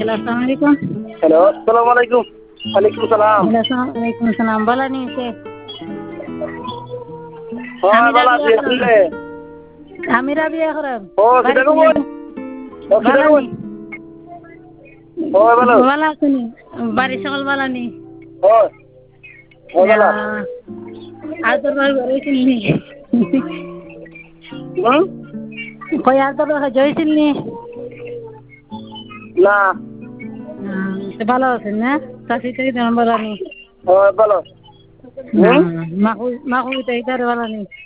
अस्सलाम वालेकुम। हेलो अस्सलाम वालेकुम। वालेकुम सलाम। वालेकुम सलाम। बोला नहीं से हाँ আমিরা ভালো বিয়া আছি করম আসলে। আমিরা বিয়া করম ও বাড়ি কিটা শুনে কই? ও কিটা বালা কই? নি ও ভালো। বালা শুনি বাড়ি সকল বালা নি ও ও ভালো। আর তোর বাড়ি ঘরে শুননি হুম? কই আর তোর বাড়ি জয়ছিল নি না। তো ভালো আছেন না চাষি টাকি তেমন বালা নি ও ভালো। হুম? মাকু মাকু তাই তার বালা নি